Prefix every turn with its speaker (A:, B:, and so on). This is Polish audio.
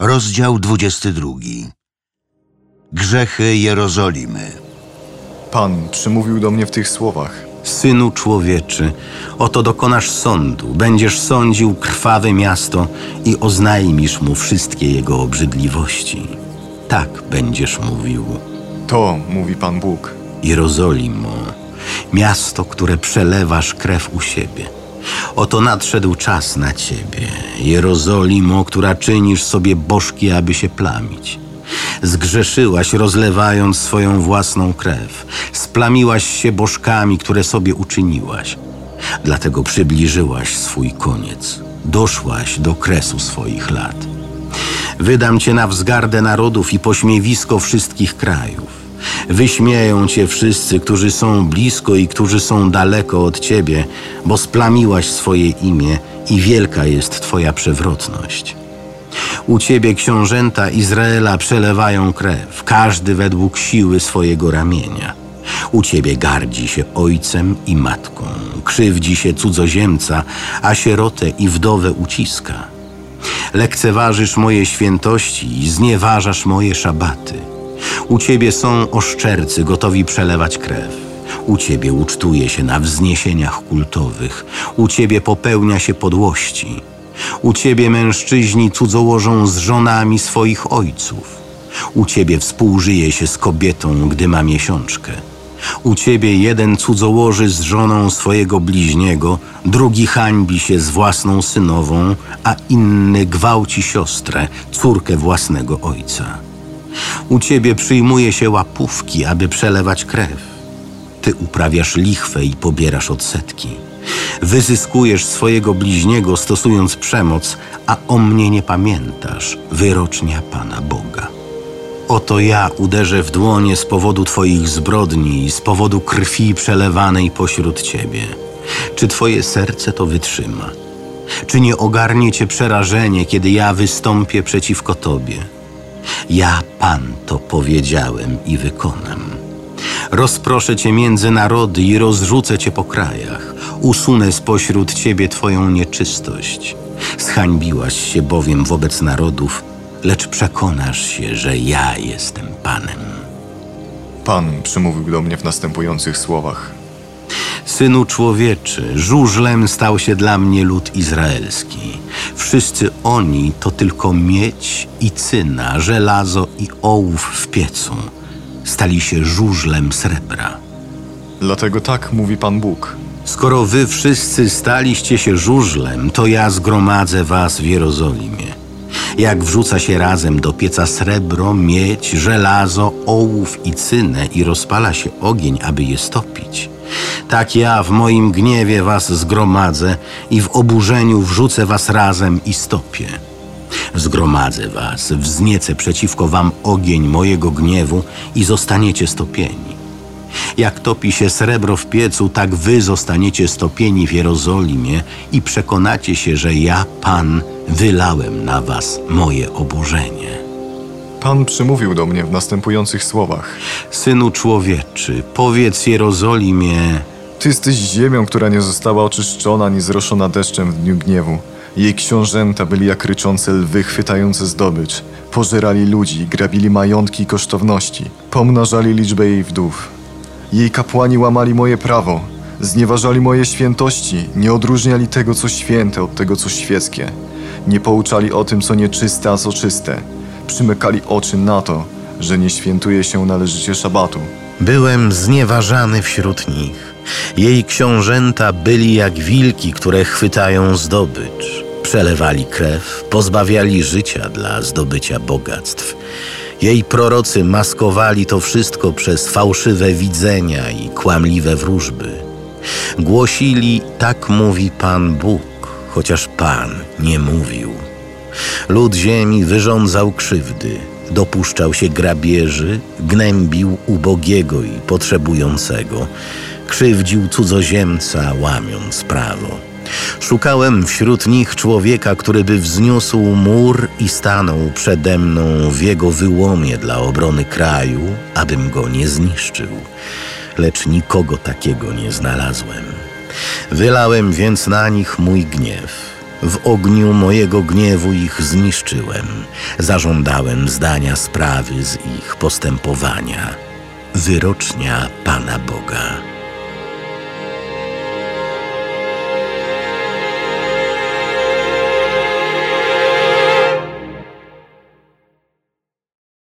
A: Rozdział 22. Grzechy Jerozolimy.
B: Pan przemówił do mnie w tych słowach.
C: Synu człowieczy, oto dokonasz sądu, będziesz sądził krwawe miasto i oznajmisz mu wszystkie jego obrzydliwości. Tak będziesz mówił:
B: To mówi Pan Bóg.
C: Jerozolimo, miasto, które przelewasz krew u siebie. Oto nadszedł czas na ciebie, Jerozolimo, która czynisz sobie bożki, aby się plamić. Zgrzeszyłaś, rozlewając swoją własną krew. Splamiłaś się bożkami, które sobie uczyniłaś. Dlatego przybliżyłaś swój koniec. Doszłaś do kresu swoich lat. Wydam cię na wzgardę narodów i pośmiewisko wszystkich krajów. Wyśmieją cię wszyscy, którzy są blisko i którzy są daleko od ciebie, bo splamiłaś swoje imię i wielka jest twoja przewrotność. U ciebie książęta Izraela przelewają krew, każdy według siły swojego ramienia. U ciebie gardzi się ojcem i matką, krzywdzi się cudzoziemca, a sierotę i wdowę uciska. Lekceważysz moje świętości i znieważasz moje szabaty. U ciebie są oszczercy gotowi przelewać krew. U ciebie ucztuje się na wzniesieniach kultowych. U ciebie popełnia się podłości. U ciebie mężczyźni cudzołożą z żonami swoich ojców. U ciebie współżyje się z kobietą, gdy ma miesiączkę. U ciebie jeden cudzołoży z żoną swojego bliźniego, drugi hańbi się z własną synową, a inny gwałci siostrę, córkę własnego ojca. U ciebie przyjmuje się łapówki, aby przelewać krew. Ty uprawiasz lichwę i pobierasz odsetki. Wyzyskujesz swojego bliźniego, stosując przemoc, a o mnie nie pamiętasz, wyrocznia Pana Boga. Oto ja uderzę w dłonie z powodu twoich zbrodni i z powodu krwi przelewanej pośród ciebie. Czy twoje serce to wytrzyma? Czy nie ogarnie cię przerażenie, kiedy ja wystąpię przeciwko tobie? Ja, Pan, to powiedziałem i wykonam. Rozproszę cię między narody i rozrzucę cię po krajach. Usunę spośród ciebie twoją nieczystość. Zhańbiłaś się bowiem wobec narodów, lecz przekonasz się, że ja jestem Panem.
B: Pan przemówił do mnie w następujących słowach.
C: Synu człowieczy, żużlem stał się dla mnie lud izraelski. Wszyscy oni to tylko miedź i cyna, żelazo i ołów w piecu. Stali się żużlem srebra.
B: Dlatego tak mówi Pan Bóg.
C: Skoro wy wszyscy staliście się żużlem, to ja zgromadzę was w Jerozolimie. Jak wrzuca się razem do pieca srebro, miedź, żelazo, ołów i cynę i rozpala się ogień, aby je stopić, tak ja w moim gniewie was zgromadzę i w oburzeniu wrzucę was razem i stopię. Zgromadzę was, wzniecę przeciwko wam ogień mojego gniewu i zostaniecie stopieni. Jak topi się srebro w piecu, tak wy zostaniecie stopieni w Jerozolimie i przekonacie się, że ja, Pan, wylałem na was moje oburzenie.
B: Pan przemówił do mnie w następujących słowach.
C: Synu człowieczy, powiedz Jerozolimie:
B: Ty jesteś ziemią, która nie została oczyszczona ani zroszona deszczem w dniu gniewu. Jej książęta byli jak ryczące lwy chwytające zdobycz. Pożerali ludzi, grabili majątki i kosztowności. Pomnażali liczbę jej wdów. Jej kapłani łamali moje prawo. Znieważali moje świętości. Nie odróżniali tego, co święte, od tego, co świeckie. Nie pouczali o tym, co nieczyste, a co czyste. Przymykali oczy na to, że nie świętuje się należycie szabatu.
C: byłem znieważany wśród nich. Jej książęta byli jak wilki, które chwytają zdobycz. Przelewali krew, pozbawiali życia dla zdobycia bogactw. Jej prorocy maskowali to wszystko przez fałszywe widzenia i kłamliwe wróżby. Głosili: tak mówi Pan Bóg, chociaż Pan nie mówił. Lud ziemi wyrządzał krzywdy, dopuszczał się grabieży, gnębił ubogiego i potrzebującego, krzywdził cudzoziemca, łamiąc prawo. Szukałem wśród nich człowieka, który by wzniósł mur i stanął przede mną w jego wyłomie dla obrony kraju, abym go nie zniszczył. Lecz nikogo takiego nie znalazłem. Wylałem więc na nich mój gniew. W ogniu mojego gniewu ich zniszczyłem. Zażądałem zdania sprawy z ich postępowania. Wyrocznia Pana Boga.